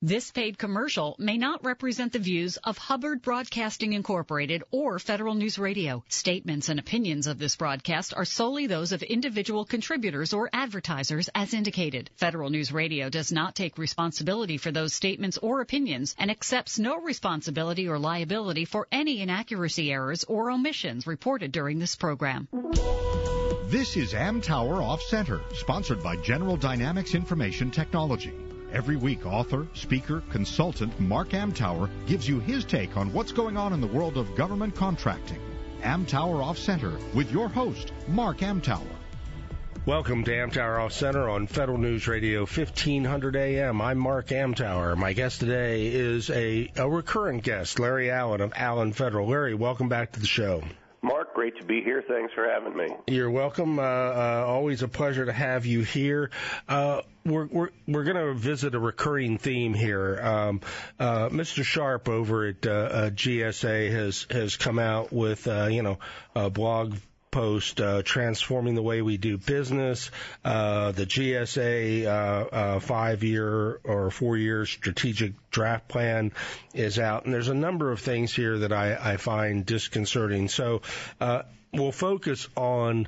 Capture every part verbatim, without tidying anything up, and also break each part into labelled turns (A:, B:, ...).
A: This paid commercial may not represent the views of Hubbard Broadcasting Incorporated or Federal News Radio. Statements and opinions of this broadcast are solely those of individual contributors or advertisers as indicated. Federal News Radio does not take responsibility for those statements or opinions and accepts no responsibility or liability for any inaccuracy, errors, or omissions reported during this program.
B: This is Amtower Off Center, sponsored by General Dynamics Information Technology. Every week, author, speaker, consultant Mark Amtower gives you his take on what's going on in the world of government contracting. Amtower Off Center with your host, Mark Amtower.
C: Welcome to Amtower Off Center on Federal News Radio fifteen hundred A M. I'm Mark Amtower. My guest today is a, a recurring guest, Larry Allen of Allen Federal. Larry, welcome back to the show.
D: Mark, great to be here. Thanks for having me.
C: You're welcome. Uh, uh, always a pleasure to have you here. Uh, we're we're we're going to visit a recurring theme here. Um, uh, Mister Sharp over at uh, uh, G S A has has come out with uh, you know a blog post uh, transforming the way we do business. Uh, the G S A uh, uh, five-year or four-year strategic draft plan is out, and there's a number of things here that I, I find disconcerting. So uh, we'll focus on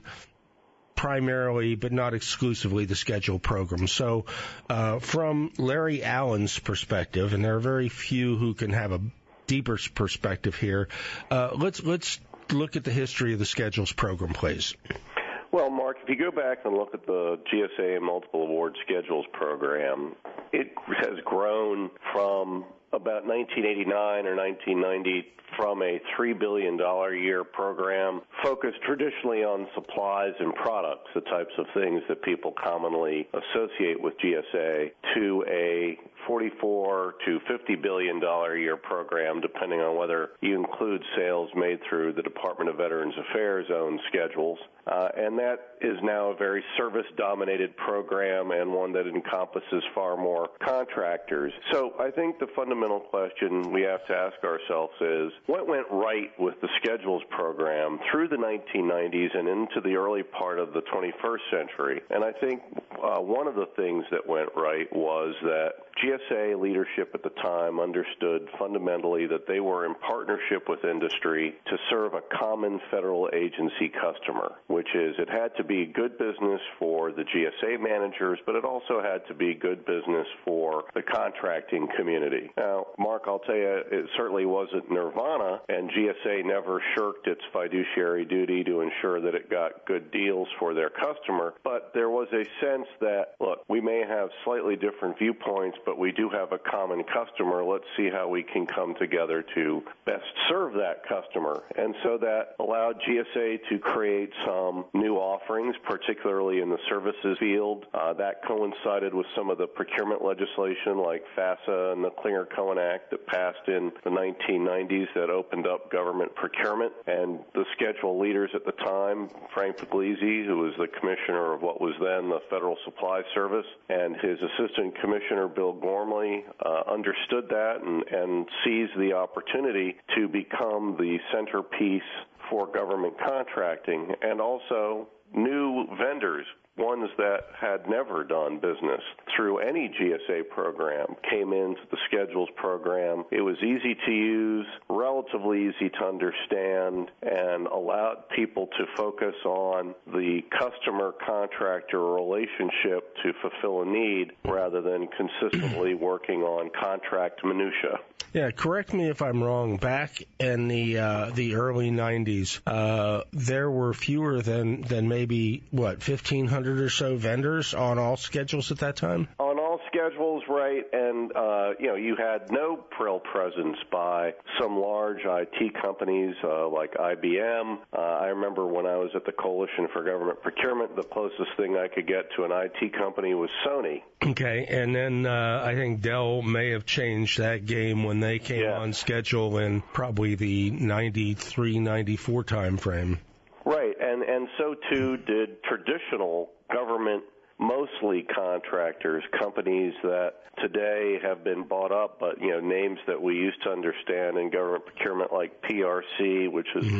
C: primarily, but not exclusively, the schedule program. So uh, from Larry Allen's perspective, and there are very few who can have a deeper perspective here, uh, let's let's look at the history of the schedules program, please.
D: Well, Mark, if you go back and look at the G S A Multiple Award Schedules program, it has grown from about nineteen eighty-nine or nineteen ninety from a three billion dollars a year program focused traditionally on supplies and products, the types of things that people commonly associate with G S A, to a forty-four to fifty billion dollars a year program, depending on whether you include sales made through the Department of Veterans Affairs' own schedules. Uh, and that is now a very service-dominated program and one that encompasses far more contractors. So I think the fundamental question we have to ask ourselves is, what went right with the schedules program through the nineteen nineties and into the early part of the twenty-first century? And I think uh, one of the things that went right was that G S A leadership at the time understood fundamentally that they were in partnership with industry to serve a common federal agency customer, which is it had to be good business for the G S A managers, but it also had to be good business for the contracting community. Now, Mark, I'll tell you, it certainly wasn't nirvana, and G S A never shirked its fiduciary duty to ensure that it got good deals for their customer, but there was a sense that, look, we may have slightly different viewpoints, but we do have a common customer. Let's see how we can come together to best serve that customer. And so that allowed G S A to create some new offerings, particularly in the services field. Uh, that coincided with some of the procurement legislation like FASA and the Clinger-Cohen Act that passed in the nineteen nineties that opened up government procurement. And the schedule leaders at the time, Frank Puglisi, who was the commissioner of what was then the Federal Supply Service, and his assistant commissioner, Bill Gormley, uh, understood that and, and seized the opportunity to become the centerpiece for government contracting, and also new vendors, ones that had never done business through any G S A program, came into the schedules program. It was easy to use, relatively easy to understand, and allowed people to focus on the customer-contractor relationship to fulfill a need rather than consistently working on contract minutia.
C: Yeah, correct me if I'm wrong. Back in the uh, the early nineties, uh, there were fewer than, than maybe, what, fifteen hundred or so vendors on all schedules at that time?
D: On all schedules, right, and, uh, you know, you had no Prill presence by some large I T companies uh, like I B M. Uh, I remember when I was at the Coalition for Government Procurement, the closest thing I could get to an I T company was Sony.
C: Okay, and then uh, I think Dell may have changed that game when they came yeah. on schedule in probably the ninety-three ninety-four time frame.
D: Right, and, and so too did traditional government, mostly contractors, companies that today have been bought up, but, you know, names that we used to understand in government procurement like P R C, which is mm-hmm.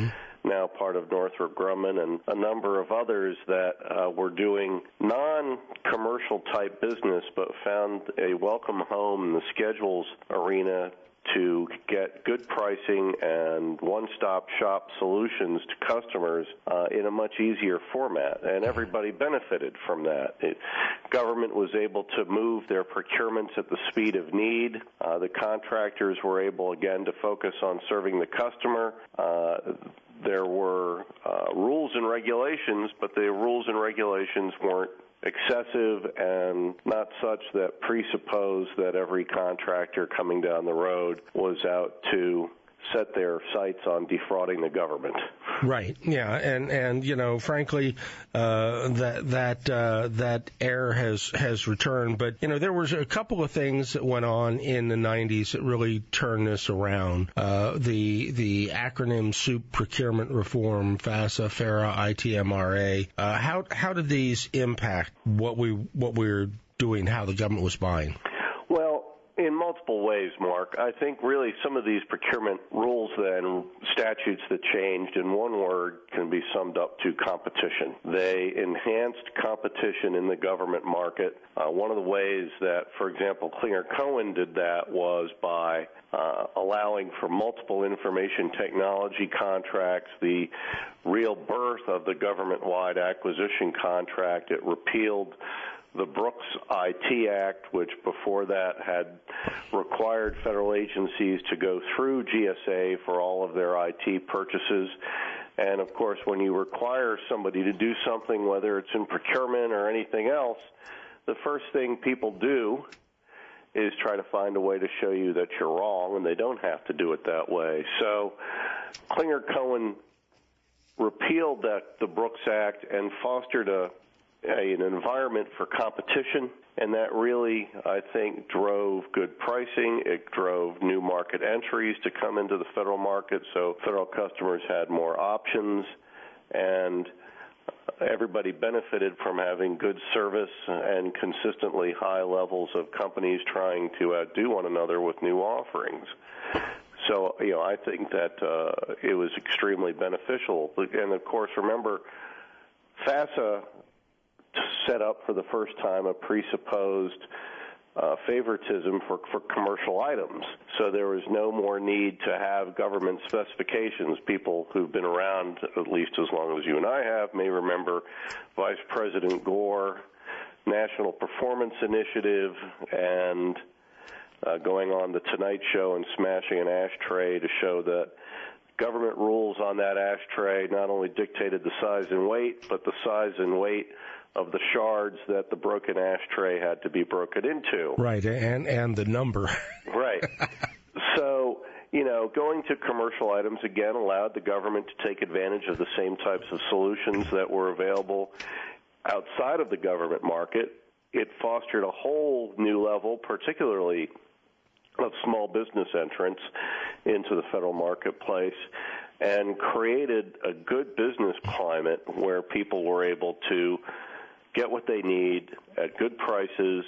D: now part of Northrop Grumman, and a number of others that uh, were doing non-commercial type business but found a welcome home in the schedules arena to get good pricing and one-stop shop solutions to customers uh, in a much easier format, and everybody benefited from that. It, government was able to move their procurements at the speed of need. Uh, the contractors were able, again, to focus on serving the customer. Uh, there were uh, rules and regulations, but the rules and regulations weren't excessive and not such that presuppose that every contractor coming down the road was out to set their sights on defrauding the government.
C: Right. Yeah. And, and you know, frankly, uh, that that uh, that air has has returned. But, you know, there was a couple of things that went on in the nineties that really turned this around. Uh, the the acronym SOUP procurement reform, FASA, FARA, I T M R A. Uh, how how did these impact what we what we were doing, how the government was buying?
D: Well, in multiple ways, Mark. I think really some of these procurement rules and statutes that changed in one word can be summed up to competition. They enhanced competition in the government market. Uh, one of the ways that, for example, Clinger-Cohen did that was by uh, allowing for multiple information technology contracts, the real birth of the government-wide acquisition contract. It repealed the Brooks I T Act, which before that had required federal agencies to go through G S A for all of their I T purchases. And, of course, when you require somebody to do something, whether it's in procurement or anything else, the first thing people do is try to find a way to show you that you're wrong, and they don't have to do it that way. So Clinger-Cohen repealed that the Brooks Act and fostered a A, an environment for competition, and that really, I think, drove good pricing. It drove new market entries to come into the federal market, so federal customers had more options, and everybody benefited from having good service and consistently high levels of companies trying to outdo one another with new offerings. So, you know, I think that uh, it was extremely beneficial. And, of course, remember, FASA set up for the first time a presupposed uh, favoritism for, for commercial items. So there was no more need to have government specifications. People who've been around at least as long as you and I have may remember Vice President Gore, National Performance Initiative, and uh, going on the Tonight Show and smashing an ashtray to show that government rules on that ashtray not only dictated the size and weight, but the size and weight of the shards that the broken ashtray had to be broken into.
C: Right, and and the number.
D: Right. So, you know, going to commercial items, again, allowed the government to take advantage of the same types of solutions that were available outside of the government market. It fostered a whole new level, particularly of small business entrants into the federal marketplace, and created a good business climate where people were able to get what they need at good prices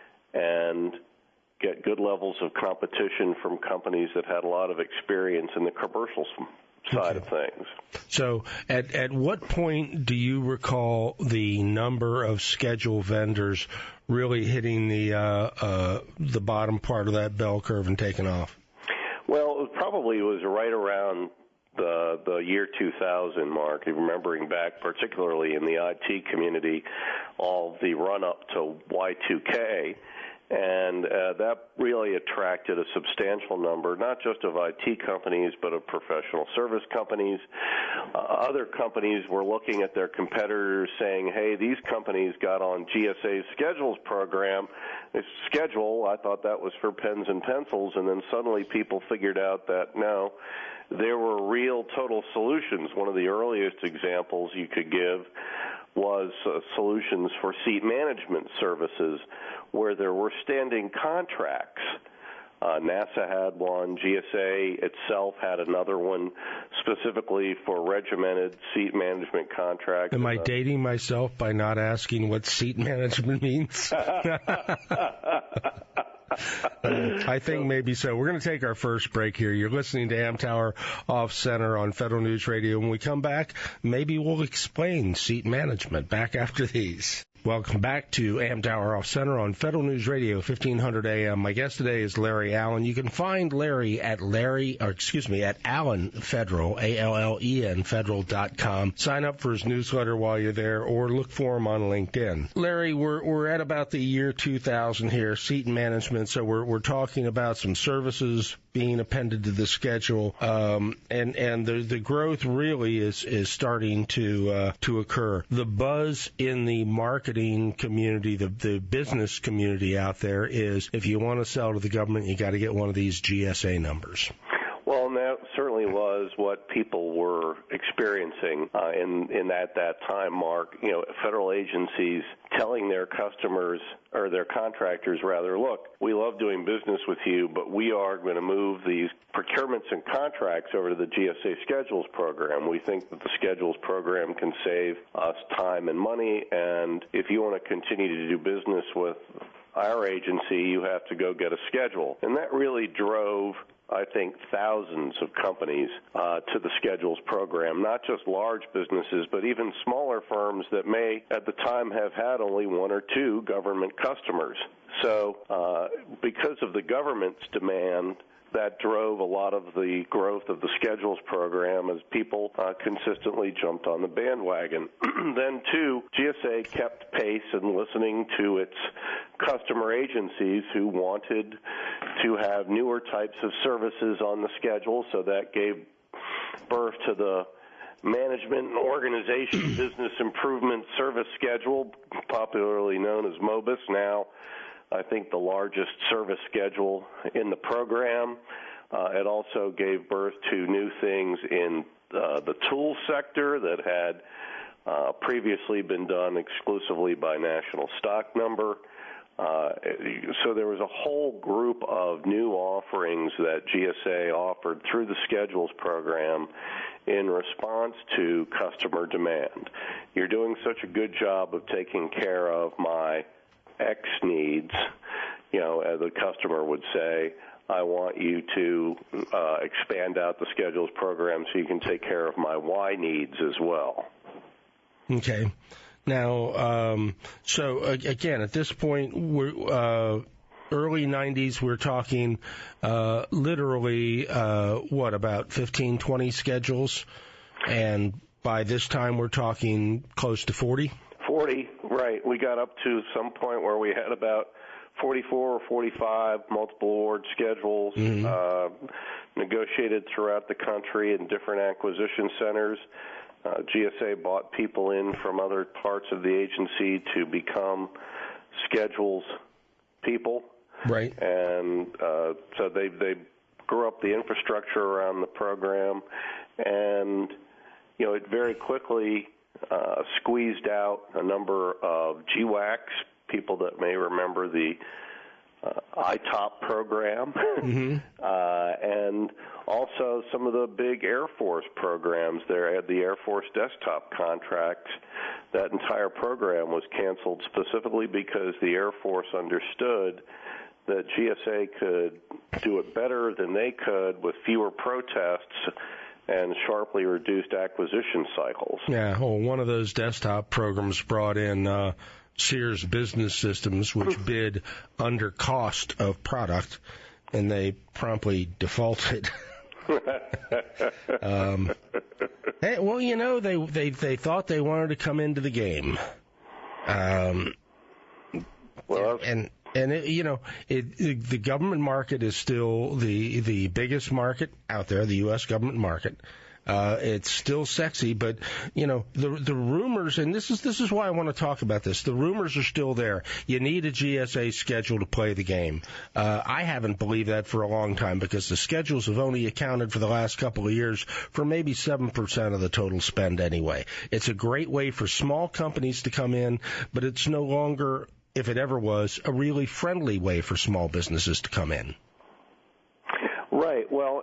D: and get good levels of competition from companies that had a lot of experience in the commercial side of things.
C: So at at what point do you recall the number of schedule vendors really hitting the uh, uh, the bottom part of that bell curve and taking off?
D: Well, it probably was right around the the year two thousand mark, remembering back particularly in the I T community, all the run-up to Y two K, and uh, that really attracted a substantial number, not just of I T companies, but of professional service companies. Uh, other companies were looking at their competitors saying, hey, these companies got on G S A's schedules program. This schedule, I thought that was for pens and pencils, and then suddenly people figured out that, no, there were real total solutions. One of the earliest examples you could give was uh, solutions for seat management services where there were standing contracts. Uh, NASA had one. G S A itself had another one specifically for regimented seat management contracts.
C: Am I uh, dating myself by not asking what seat management means? uh, I think maybe so. We're going to take our first break here. You're listening to Amtower Off Center on Federal News Radio. When we come back, maybe we'll explain seat management. Back after these. Welcome back to Amtower Off Center on Federal News Radio, fifteen hundred A M. My guest today is Larry Allen. You can find Larry at Larry, or excuse me, at Allen Federal, A L L E N Federal dot com. Sign up for his newsletter while you're there, or look for him on LinkedIn. Larry, we're we're at about the year two thousand here, seat management. So we're we're talking about some services being appended to the schedule, um, and and the the growth really is is starting to uh, to occur. The buzz in the marketing community, the the business community out there is, if you want to sell to the government, you got to get one of these G S A numbers.
D: Well, and that certainly was what people were experiencing uh, in in at that time, Mark. You know, federal agencies telling their customers, or their contractors rather, look, we love doing business with you, but we are going to move these procurements and contracts over to the G S A Schedules program. We think that the Schedules program can save us time and money, and if you want to continue to do business with our agency, you have to go get a schedule. And that really drove, I think, thousands of companies uh, to the Schedules program, not just large businesses, but even smaller firms that may, at the time, have had only one or two government customers. So uh, because of the government's demand, that drove a lot of the growth of the Schedules program as people uh, consistently jumped on the bandwagon. Then, too, G S A kept pace and listening to its customer agencies who wanted to have newer types of services on the schedule, so that gave birth to the Management and Organization Business Improvement Service Schedule, popularly known as MOBUS, now I think the largest service schedule in the program. Uh, it also gave birth to new things in uh, the tool sector that had uh, previously been done exclusively by national stock number. Uh, so there was a whole group of new offerings that G S A offered through the Schedules program in response to customer demand. You're doing such a good job of taking care of my X needs, you know, as a customer would say, I want you to uh, expand out the Schedules program so you can take care of my Y needs as well.
C: Okay. Now, um, so uh, again, at this point, we're uh, early nineties, we're talking uh, literally, uh, what, about fifteen, twenty schedules? And by this time, we're talking close to forty?
D: forty, right. We got up to some point where we had about forty-four or forty-five multiple award schedules mm-hmm. uh, negotiated throughout the country in different acquisition centers. Uh, G S A bought people in from other parts of the agency to become schedules people.
C: Right.
D: And uh, so they, they grew up the infrastructure around the program, and, you know, it very quickly Uh, squeezed out a number of G WACs, people that may remember the uh, I TOP program, mm-hmm. uh, and also some of the big Air Force programs. There had the Air Force desktop contracts. That entire program was canceled specifically because the Air Force understood that G S A could do it better than they could with fewer protests and sharply reduced acquisition cycles.
C: Yeah, well, one of those desktop programs brought in uh, Sears Business Systems, which bid under cost of product, and they promptly defaulted. um, hey, well, you know, they, they, they thought they wanted to come into the game. Um,
D: well,
C: and... And, it, you know, it, it, the government market is still the the biggest market out there, the U S government market. Uh, it's still sexy, but, you know, the the rumors, and this is this is why I want to talk about this, the rumors are still there. You need a G S A schedule to play the game. Uh, I haven't believed that for a long time because the schedules have only accounted for the last couple of years for maybe seven percent of the total spend anyway. It's a great way for small companies to come in, but it's no longer, if it ever was, a really friendly way for small businesses to come in.
D: Right. Well,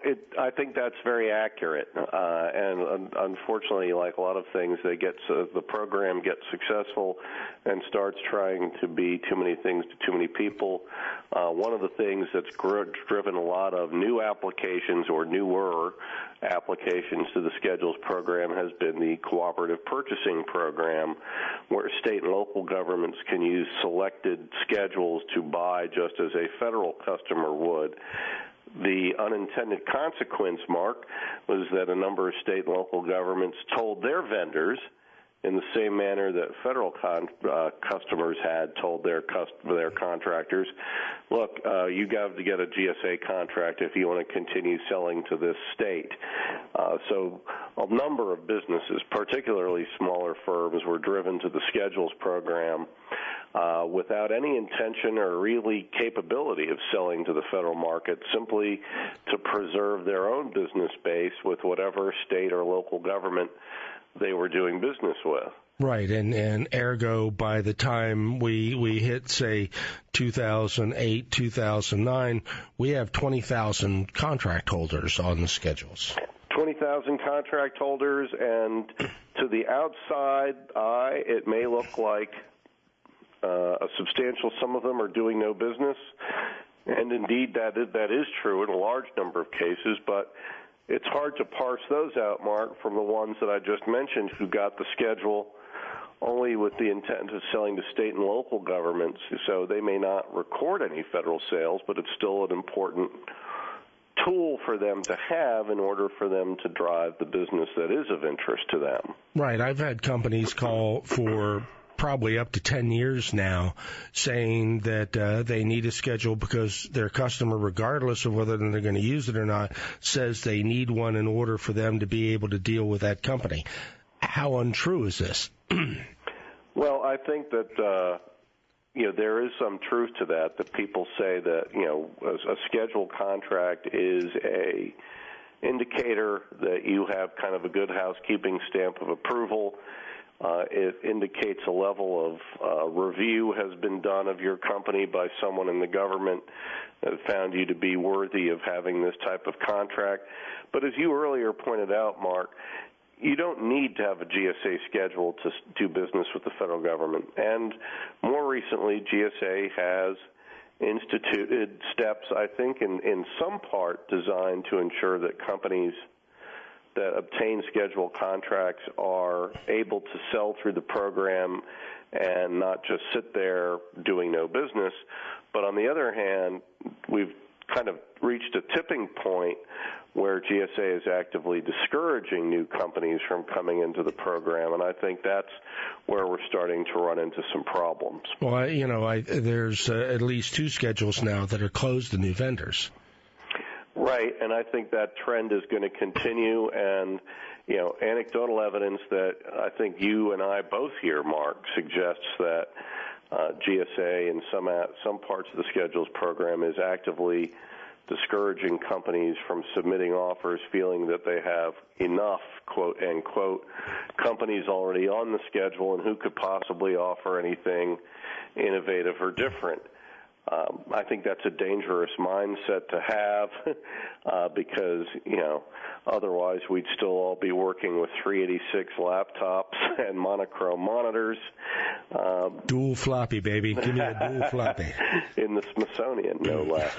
D: it, I think that's very accurate, uh, and um, unfortunately, like a lot of things, they get uh, the program gets successful and starts trying to be too many things to too many people. Uh, one of the things that's gr- driven a lot of new applications or newer applications to the schedules program has been the cooperative purchasing program, where state and local governments can use selected schedules to buy just as a federal customer would. The unintended consequence, Mark, was that a number of state and local governments told their vendors, in the same manner that federal con- uh, customers had told their cust- their contractors, look, uh, you got to get a G S A contract if you want to continue selling to this state. Uh, so a number of businesses, particularly smaller firms, were driven to the schedules program uh, without any intention or really capability of selling to the federal market, simply to preserve their own business base with whatever state or local government they were doing business with.
C: Right, and, and ergo, by the time we we hit, say, two thousand eight, two thousand nine, we have twenty thousand contract holders on the schedules.
D: twenty thousand contract holders, and to the outside eye, it may look like uh, a substantial some of them are doing no business, and indeed that is, that is true in a large number of cases, but it's hard to parse those out, Mark, from the ones that I just mentioned who got the schedule only with the intent of selling to state and local governments. So they may not record any federal sales, but it's still an important tool for them to have in order for them to drive the business that is of interest to them.
C: Right. I've had companies call for probably up to ten years now, saying that uh, they need a schedule because their customer, regardless of whether they're going to use it or not, says they need one in order for them to be able to deal with that company. How untrue is this?
D: Well, I think that uh, you know there is some truth to that. That people say that you know a, a scheduled contract is a indicator that you have kind of a good housekeeping stamp of approval. Uh, it indicates a level of uh, review has been done of your company by someone in the government that found you to be worthy of having this type of contract. But as you earlier pointed out, Mark, you don't need to have a G S A schedule to do business with the federal government. And more recently, G S A has instituted steps, I think, in, in some part designed to ensure that companies that obtain scheduled contracts are able to sell through the program and not just sit there doing no business. But on the other hand, we've kind of reached a tipping point where G S A is actively discouraging new companies from coming into the program, and I think that's where we're starting to run into some problems.
C: Well, I, you know, I, there's uh, at least two schedules now that are closed to new vendors.
D: Right, and I think that trend is going to continue, and, you know, anecdotal evidence that I think you and I both hear, Mark, suggests that uh, G S A in some, some parts of the schedules program is actively discouraging companies from submitting offers, feeling that they have enough, quote, end quote, companies already on the schedule, and who could possibly offer anything innovative or different. Um, I think that's a dangerous mindset to have uh, because, you know, otherwise we'd still all be working with three eighty-six laptops and monochrome monitors. Um,
C: dual floppy, baby. Give me a dual floppy.
D: In the Smithsonian, no less.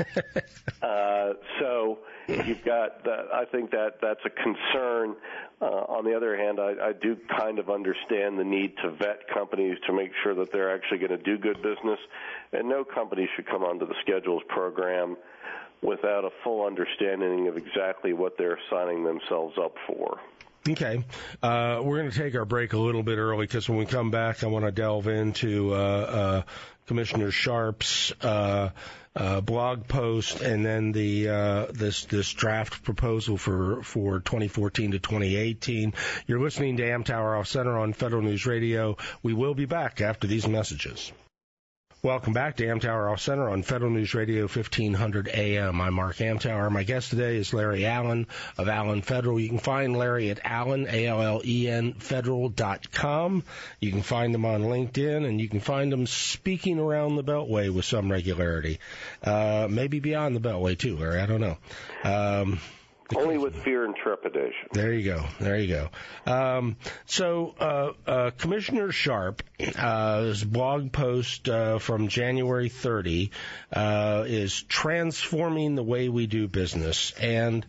D: uh, so you've got that. I think that that's a concern. Uh, on the other hand, I, I do kind of understand the need to vet companies to make sure that they're actually going to do good business, and no company should come onto the schedules program without a full understanding of exactly what they're signing themselves up for.
C: Okay. Uh, we're going to take our break a little bit early because when we come back, I want to delve into uh, uh, Commissioner Sharp's uh, uh, blog post and then the uh, this this draft proposal for, for twenty fourteen to twenty eighteen. You're listening to Amtower Off Center on Federal News Radio. We will be back after these messages. Welcome back to Amtower Off Center on Federal News Radio fifteen hundred A M. I'm Mark Amtower. My guest today is Larry Allen of Allen Federal. You can find Larry at Allen, A L L E N, federal dot com. You can find him on LinkedIn, and you can find him speaking around the Beltway with some regularity. Uh, maybe beyond the Beltway, too, Larry. I don't know. Um,
D: Only with fear and trepidation.
C: There you go. There you go. Um, so, uh, uh, Commissioner Sharp, uh, his blog post uh, from January thirtieth uh, is transforming the way we do business. And,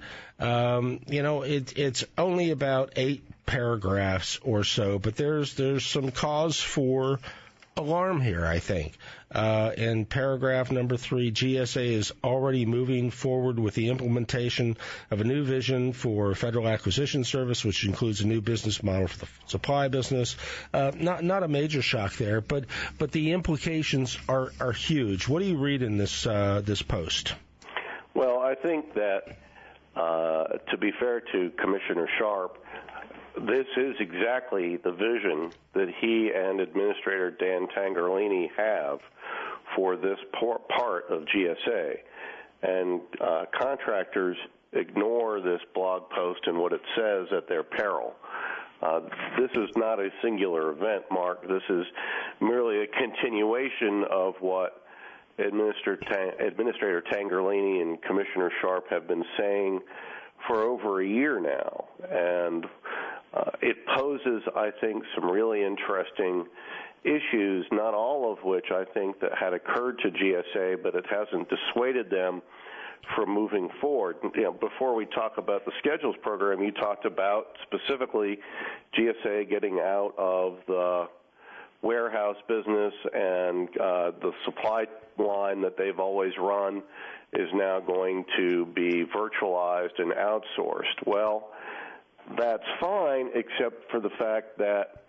C: um, you know, it, it's only about eight paragraphs or so, but there's there's some cause for alarm here, I think. Uh, in paragraph number three, G S A is already moving forward with the implementation of a new vision for Federal Acquisition Service, which includes a new business model for the supply business. Uh, not not a major shock there, but but the implications are, are huge. What do you read in this uh, this post?
D: Well, I think that uh, to be fair to Commissioner Sharp, this is exactly the vision that he and Administrator Dan Tangherlini have for this part of G S A. And uh, contractors ignore this blog post and what it says at their peril. Uh, this is not a singular event, Mark. This is merely a continuation of what Administrator, Tang- Administrator Tangherlini and Commissioner Sharp have been saying for over a year now. And uh, it poses, I think, some really interesting issues, not all of which I think that had occurred to G S A, but it hasn't dissuaded them from moving forward. You know, before we talk about the schedules program, you talked about specifically G S A getting out of the warehouse business, and uh, the supply line that they've always run is now going to be virtualized and outsourced. Well, that's fine, except for the fact that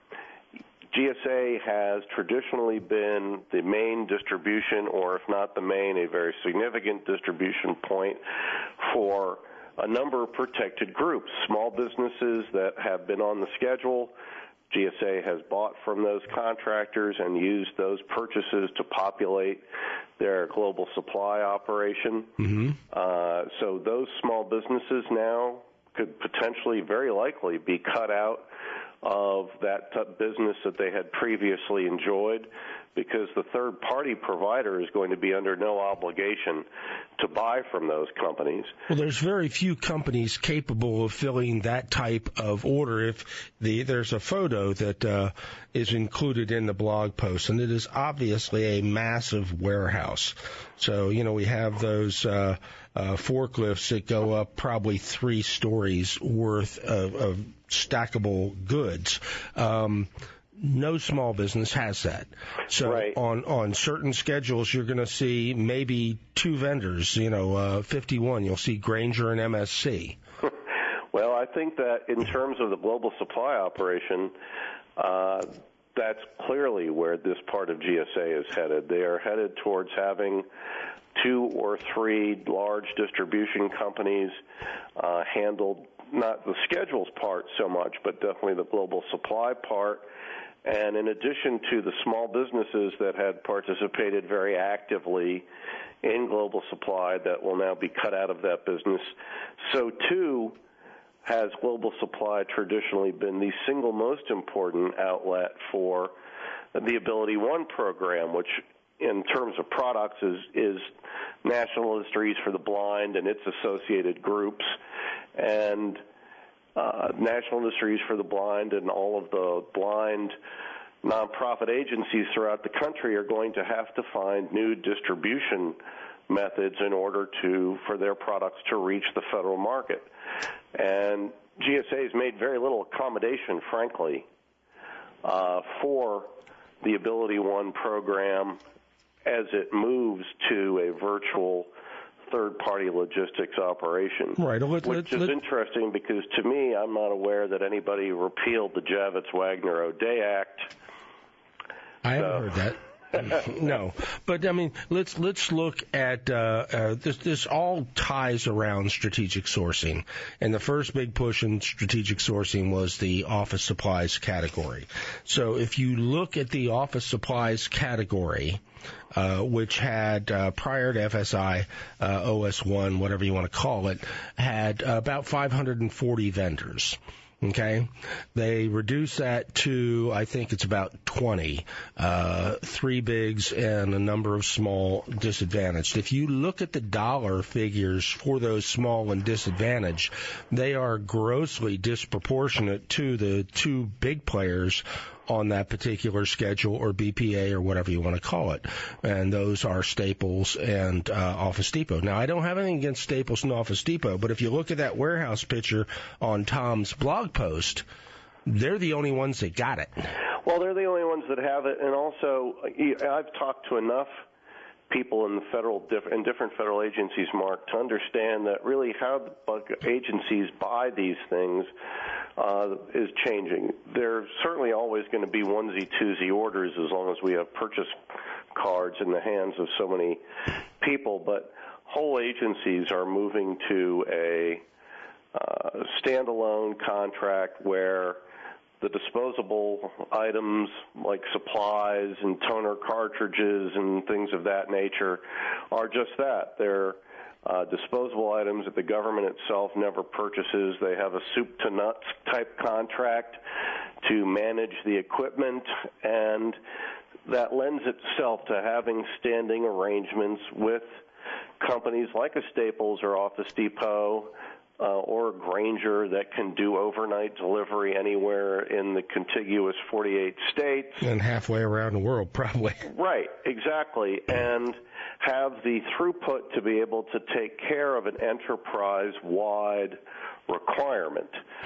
D: G S A has traditionally been the main distribution, or if not the main, a very significant distribution point for a number of protected groups, small businesses that have been on the schedule. G S A has bought from those contractors and used those purchases to populate their global supply operation. Mm-hmm. Uh, so those small businesses now could potentially, very likely, be cut out of that t- business that they had previously enjoyed, because the third-party provider is going to be under no obligation to buy from those companies.
C: Well, there's very few companies capable of filling that type of order. If the, there's a photo that uh, is included in the blog post, and it is obviously a massive warehouse. So, you know, we have those uh, uh, forklifts that go up probably three stories worth of, of stackable goods. Um No small business has that. So
D: right.
C: on, on certain schedules, you're going to see maybe two vendors, you know, uh, fifty-one. You'll see Grainger and M S C.
D: Well, I think that in terms of the global supply operation, uh, that's clearly where this part of G S A is headed. They are headed towards having two or three large distribution companies uh, handled, not the schedules part so much, but definitely the global supply part. And in addition to the small businesses that had participated very actively in global supply that will now be cut out of that business, so too has global supply traditionally been the single most important outlet for the Ability One program, which in terms of products is, is National Industries for the Blind and its associated groups. And Uh, National Industries for the Blind and all of the blind nonprofit agencies throughout the country are going to have to find new distribution methods in order to for their products to reach the federal market. And G S A has made very little accommodation, frankly, uh, for the Ability One program as it moves to a virtual third-party logistics operation,
C: right, let,
D: which
C: let,
D: is
C: let,
D: interesting because, to me, I'm not aware that anybody repealed the Javits-Wagner-O'Day Act.
C: I haven't
D: so,
C: heard that. No, but I mean, let's let's look at uh, uh, this. This all ties around strategic sourcing, and the first big push in strategic sourcing was the office supplies category. So if you look at the office supplies category, uh, which had uh, prior to F S I, uh, O S one, whatever you want to call it, had about five hundred forty vendors. Okay, they reduced that to, I think it's about twenty, uh, three bigs and a number of small disadvantaged. If you look at the dollar figures for those small and disadvantaged, they are grossly disproportionate to the two big players on that particular schedule, or B P A, or whatever you want to call it. And those are Staples and uh, Office Depot. Now, I don't have anything against Staples and Office Depot, but if you look at that warehouse picture on Tom's blog post, they're the only ones that got it.
D: Well, they're the only ones that have it, and also I've talked to enough people in the federal in different federal agencies, Mark, to understand that really how the agencies buy these things uh, is changing. There's certainly always going to be onesie twosie orders as long as we have purchase cards in the hands of so many people, but whole agencies are moving to a uh, standalone contract where the disposable items like supplies and toner cartridges and things of that nature are just that. They're uh, disposable items that the government itself never purchases. They have a soup-to-nuts type contract to manage the equipment, and that lends itself to having standing arrangements with companies like a Staples or Office Depot Uh, or a Grainger that can do overnight delivery anywhere in the contiguous forty-eight states.
C: And halfway around the world, probably.
D: Right, exactly. And have the throughput to be able to take care of an enterprise-wide requirement.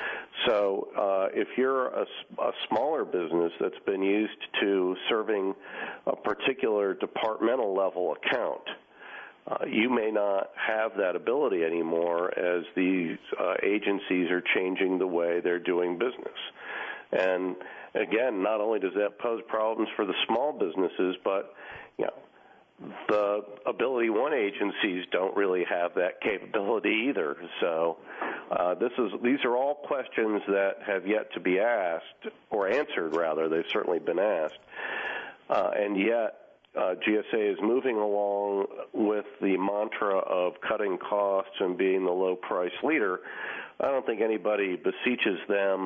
D: So uh, if you're a, a smaller business that's been used to serving a particular departmental level account, Uh, you may not have that ability anymore as these uh, agencies are changing the way they're doing business. And again, not only does that pose problems for the small businesses, but you know, the Ability One agencies don't really have that capability either. So uh, this is these are all questions that have yet to be asked, or answered rather. They've certainly been asked, uh, and yet Uh, G S A is moving along with the mantra of cutting costs and being the low-price leader. I don't think anybody beseeches them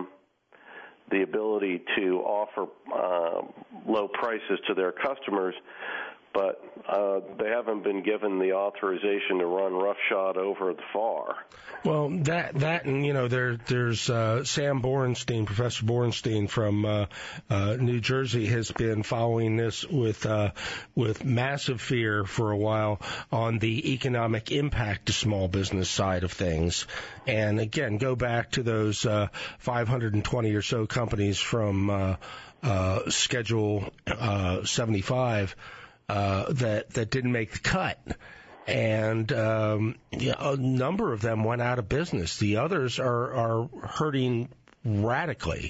D: the ability to offer uh, low prices to their customers, but uh, they haven't been given the authorization to run roughshod over the F A R.
C: Well, that that and you know there there's uh, Sam Borenstein, Professor Borenstein from uh, uh, New Jersey has been following this with uh, with massive fear for a while on the economic impact to small business side of things. And again, go back to those uh, five hundred twenty or so companies from uh, uh, Schedule uh, seventy-five. Uh, that that didn't make the cut, and um, yeah, a number of them went out of business. The others are are hurting radically.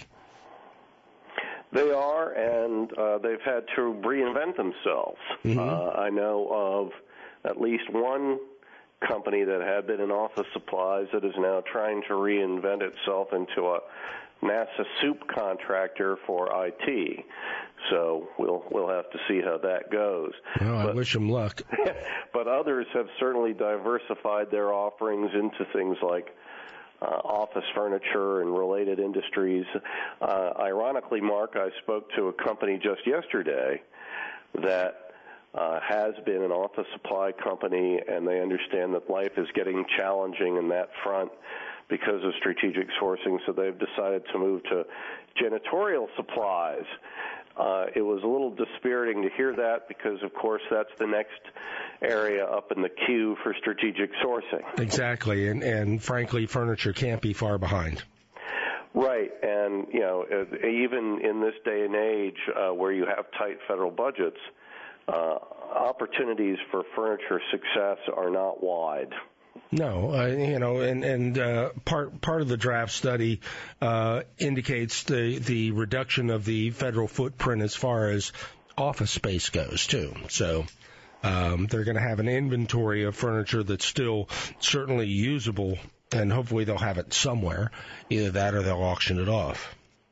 D: They are, and uh, they've had to reinvent themselves.
C: Mm-hmm.
D: Uh, I know of at least one company that had been in office supplies that is now trying to reinvent itself into a NASA soup contractor for I T. So we'll we'll have to see how that goes.
C: Well,
D: but,
C: I wish them luck.
D: But others have certainly diversified their offerings into things like uh, office furniture and related industries. Uh, ironically, Mark, I spoke to a company just yesterday that uh, has been an office supply company, and they understand that life is getting challenging in that front because of strategic sourcing, so they've decided to move to janitorial supplies. Uh, it was a little dispiriting to hear that because, of course, that's the next area up in the queue for strategic sourcing.
C: Exactly, and, and frankly, furniture can't be far behind.
D: Right, and, you know, even in this day and age uh, where you have tight federal budgets, uh, opportunities for furniture success are not wide.
C: No, uh, you know, and and uh, part part of the draft study uh, indicates the the reduction of the federal footprint as far as office space goes, too. So um, they're going to have an inventory of furniture that's still certainly usable, and hopefully they'll have it somewhere. Either that or they'll auction it off.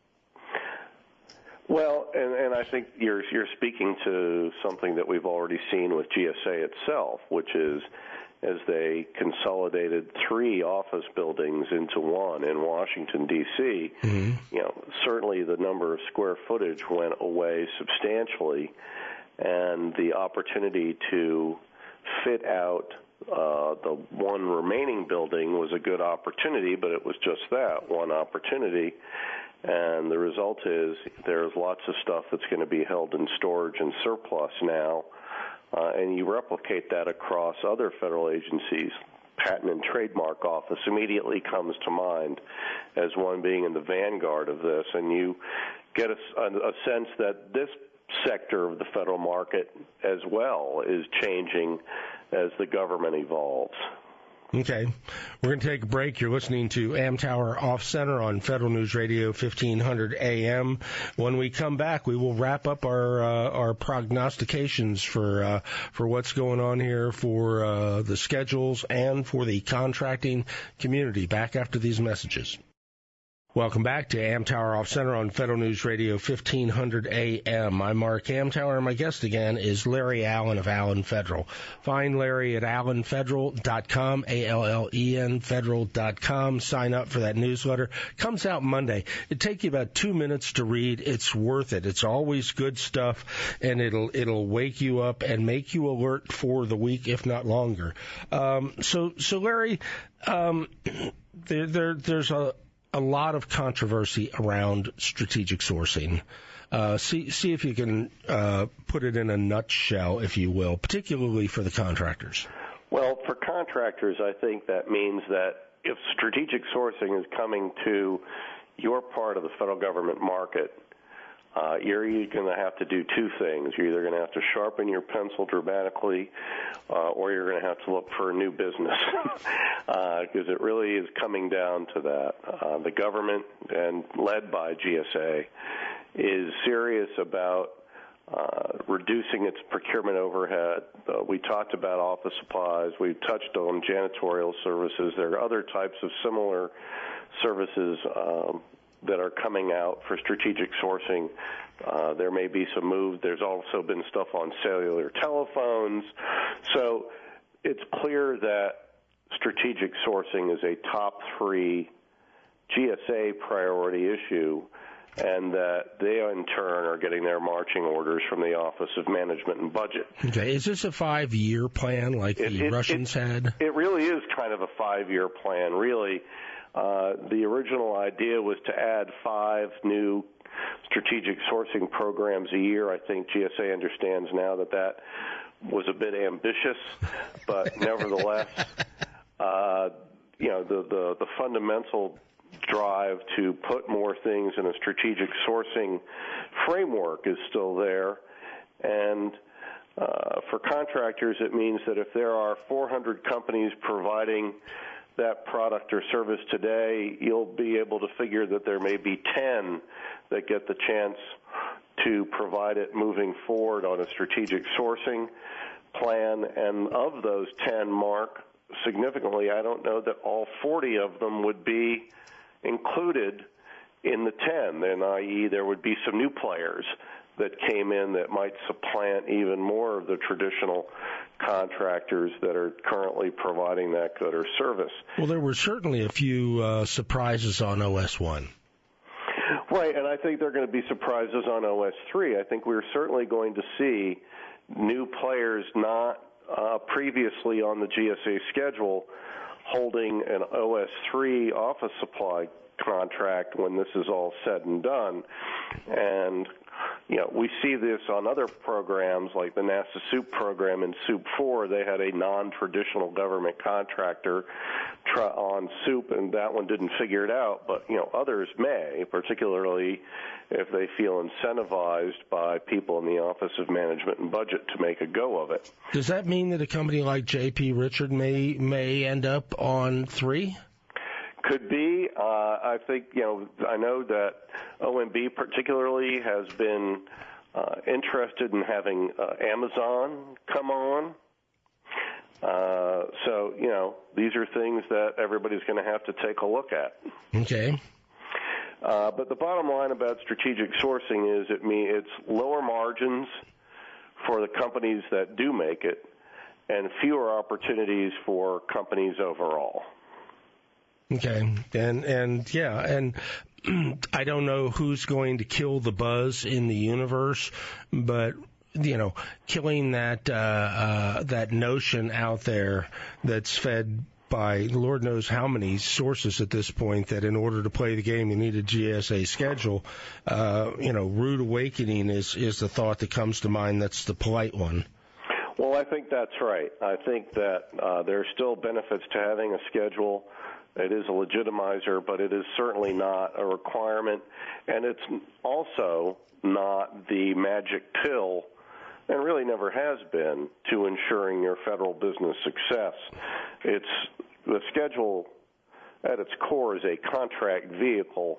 D: Well, and, and I think you're you're speaking to something that we've already seen with G S A itself, which is as they consolidated three office buildings into one in Washington, D C, mm-hmm. you know, certainly the number of square footage went away substantially, and the opportunity to fit out uh, the one remaining building was a good opportunity, but it was just that, one opportunity. And the result is there's lots of stuff that's going to be held in storage and surplus now, uh, and you replicate that across other federal agencies. Patent and Trademark Office immediately comes to mind as one being in the vanguard of this, and you get a, a sense that this sector of the federal market as well is changing as the government evolves.
C: Okay. We're going to take a break. You're listening to Amtower Off Center on Federal News Radio fifteen hundred A M. When we come back, we will wrap up our uh, our prognostications for uh, for what's going on here for uh, the schedules and for the contracting community. Back after these messages. Welcome back to Amtower Off Center on Federal News Radio fifteen hundred A M. I'm Mark Amtower, and my guest again is Larry Allen of Allen Federal. Find Larry at allen federal dot com, A L L E N federal dot com. Sign up for that newsletter. Comes out Monday. It takes you about two minutes to read. It's worth it. It's always good stuff, and it'll it'll wake you up and make you alert for the week, if not longer. Um, so, so Larry, um, there, there there's a a lot of controversy around strategic sourcing. Uh, see, see if you can uh, put it in a nutshell, if you will, particularly for the contractors.
D: Well, for contractors, I think that means that if strategic sourcing is coming to your part of the federal government market, uh, you're going to have to do two things. You're either going to have to sharpen your pencil dramatically, uh, or you're going to have to look for a new business, because uh, it really is coming down to that. Uh, the government, and led by G S A, is serious about uh, reducing its procurement overhead. Uh, we talked about office supplies. We touched on janitorial services. There are other types of similar services um, that are coming out for strategic sourcing. Uh, there may be some moves. There's also been stuff on cellular telephones. So it's clear that strategic sourcing is a top three G S A priority issue, and that they, in turn, are getting their marching orders from the Office of Management and Budget.
C: Okay. Is this a five-year plan like it, the it, Russians
D: it,
C: had?
D: It really is kind of a five-year plan, really. Uh, the original idea was to add five new strategic sourcing programs a year. I think G S A understands now that that was a bit ambitious, but nevertheless, uh, you know, the, the, the fundamental drive to put more things in a strategic sourcing framework is still there. And uh, for contractors, it means that if there are four hundred companies providing that product or service today, you'll be able to figure that there may be ten that get the chance to provide it moving forward on a strategic sourcing plan. And of those ten, Mark, significantly, I don't know that all forty of them would be included in the ten, and that is there would be some new players that came in that might supplant even more of the traditional contractors that are currently providing that good or service.
C: Well, there were certainly a few uh, surprises on O S one.
D: Right, and I think there are going to be surprises on O S three. I think we're certainly going to see new players not uh, previously on the G S A schedule holding an O S three office supply contract when this is all said and done. And you know, we see this on other programs like the NASA SOUP program in SOUP four. They had a non-traditional government contractor try on SOUP, and that one didn't figure it out. But, you know, others may, particularly if they feel incentivized by people in the Office of Management and Budget to make a go of it.
C: Does that mean that a company like J P. Richard may may end up on three?
D: Could be. Uh, I think, you know, I know that O M B particularly has been uh, interested in having uh, Amazon come on. Uh, so, you know, these are things that everybody's going to have to take a look at.
C: Okay.
D: Uh, but the bottom line about strategic sourcing is it mean it's lower margins for the companies that do make it and fewer opportunities for companies overall.
C: Okay. And, and yeah, and I don't know who's going to kill the buzz in the universe, but you know, killing that uh, uh, that notion out there that's fed by Lord knows how many sources at this point that in order to play the game you need a G S A schedule. Uh, you know, rude awakening is, is the thought that comes to mind. That's the polite one.
D: Well, I think that's right. I think that uh, there are still benefits to having a schedule. It is a legitimizer, but it is certainly not a requirement, and it's also not the magic pill, and really never has been, to ensuring your federal business success. It's the schedule at its core is a contract vehicle,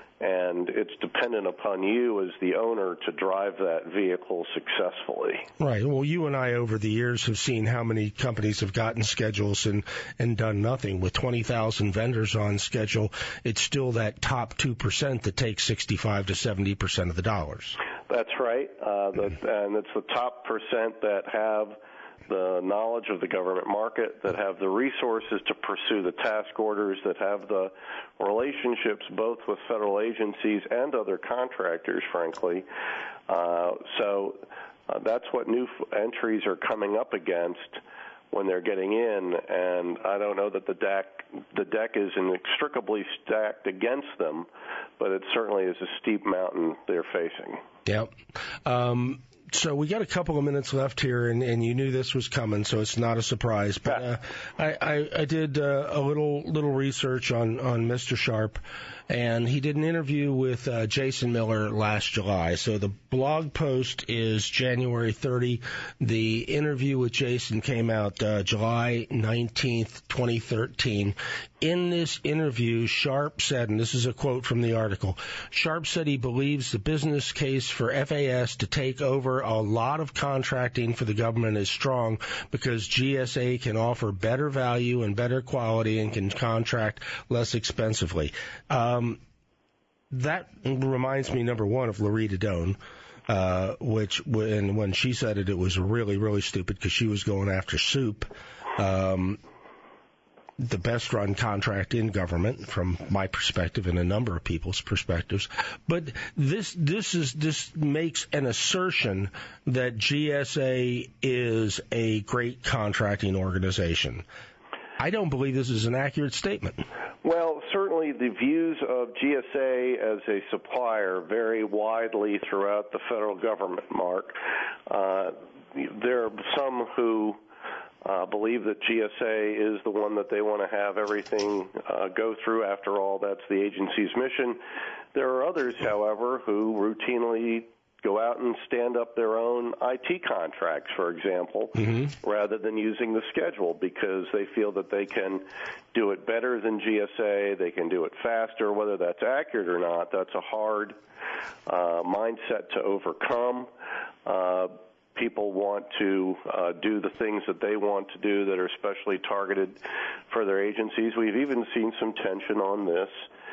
D: and it's dependent upon you as the owner to drive that vehicle successfully.
C: Right. Well, you and I over the years have seen how many companies have gotten schedules and, and done nothing. With twenty thousand vendors on schedule, it's still that top two percent that takes sixty-five to seventy percent of the dollars.
D: That's right. Uh, the, and it's the top percent that have the knowledge of the government market, that have the resources to pursue the task orders, that have the relationships both with federal agencies and other contractors, frankly. Uh, so uh, that's what new f- entries are coming up against when they're getting in, and I don't know that the deck the deck is inextricably stacked against them, but it certainly is a steep mountain they're facing.
C: Yep. Um, so we got a couple of minutes left here, and, and you knew this was coming, so it's not a surprise. But uh, I, I, I did uh, a little little research on, on Mister Sharp, and he did an interview with uh, Jason Miller last July. So the blog post is January thirtieth. The interview with Jason came out uh, July nineteenth, twenty thirteen. In this interview, Sharp said, and this is a quote from the article, Sharp said he believes the business case for F A S to take over a lot of contracting for the government is strong because G S A can offer better value and better quality and can contract less expensively. Um, that reminds me, number one, of Loretta Doan. Uh, which, when, when she said it, it was really, really stupid because she was going after soup. Um, the best run contract in government from my perspective and a number of people's perspectives. But this, this is, this makes an assertion that G S A is a great contracting organization. I don't believe this is an accurate statement.
D: Well, certainly the views of G S A as a supplier vary widely throughout the federal government, Mark. Uh, there are some who uh, believe that G S A is the one that they want to have everything uh, go through. After all, that's the agency's mission. There are others, however, who routinely go out and stand up their own I T contracts, for example, mm-hmm. rather than using the schedule because they feel that they can do it better than G S A, they can do it faster. Whether that's accurate or not, that's a hard uh, mindset to overcome. Uh, people want to uh, do the things that they want to do that are specially targeted for their agencies. We've even seen some tension on this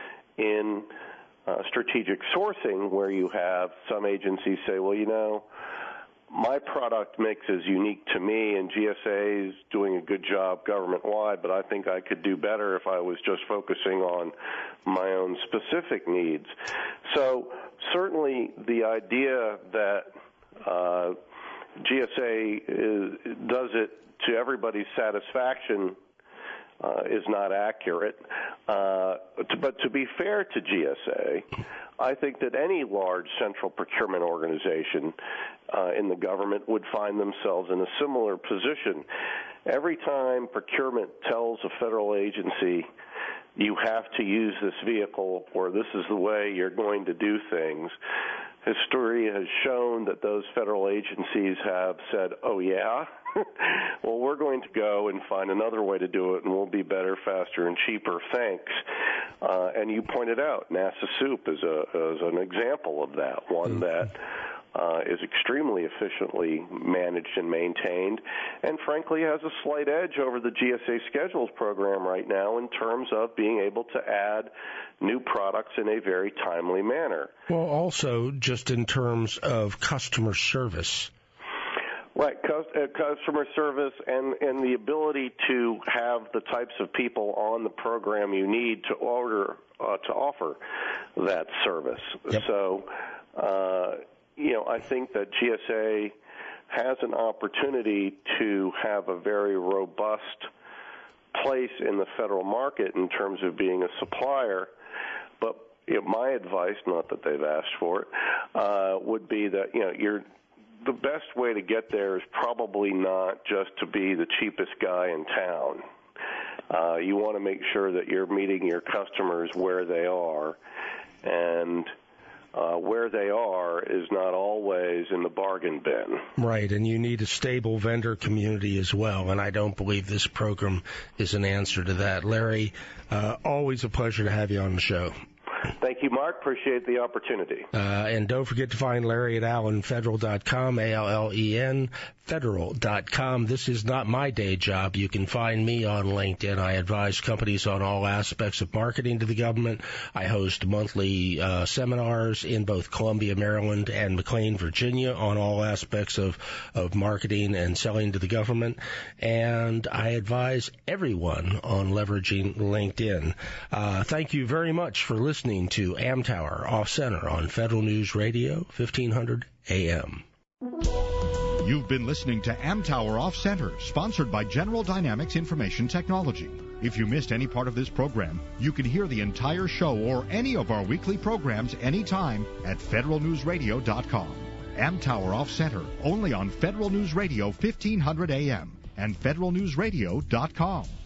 D: in Uh, strategic sourcing, where you have some agencies say, well, you know, my product mix is unique to me, and G S A is doing a good job government-wide, but I think I could do better if I was just focusing on my own specific needs. So certainly the idea that uh, G S A is, does it to everybody's satisfaction Uh, is not accurate. Uh, to, but to be fair to G S A, I think that any large central procurement organization uh, in the government would find themselves in a similar position. Every time procurement tells a federal agency, you have to use this vehicle or this is the way you're going to do things, history has shown that those federal agencies have said, oh, yeah? Well, we're going to go and find another way to do it, and we'll be better, faster, and cheaper, thanks. Uh, and you pointed out NASA Soup is, a, as an example of that, one that uh, is extremely efficiently managed and maintained, and frankly has a slight edge over the G S A Schedules program right now in terms of being able to add new products in a very timely manner.
C: Well, also just in terms of customer service.
D: Right, customer service and, and the ability to have the types of people on the program you need to order uh, to offer that service.
C: Yep.
D: So, uh, you know, I think that G S A has an opportunity to have a very robust place in the federal market in terms of being a supplier. But you know, my advice, not that they've asked for it, uh, would be that, you know, you're the best way to get there is probably not just to be the cheapest guy in town. Uh, you want to make sure that you're meeting your customers where they are, and uh, where they are is not always in the bargain bin.
C: Right, and you need a stable vendor community as well, and I don't believe this program is an answer to that. Larry, uh, always a pleasure to have you on the show.
D: Thank you, Mark. Appreciate the opportunity.
C: Uh, and don't forget to find Larry at allen federal dot com, A L L E N, federal dot com. This is not my day job. You can find me on LinkedIn. I advise companies on all aspects of marketing to the government. I host monthly uh, seminars in both Columbia, Maryland, and McLean, Virginia, on all aspects of, of marketing and selling to the government. And I advise everyone on leveraging LinkedIn. Uh, thank you very much for listening to Amtower Off Center on Federal News Radio, fifteen hundred A M.
B: You've been listening to Amtower Off Center, sponsored by General Dynamics Information Technology. If you missed any part of this program, you can hear the entire show or any of our weekly programs anytime at federal news radio dot com. Amtower Off Center, only on Federal News Radio, fifteen hundred A M and federal news radio dot com.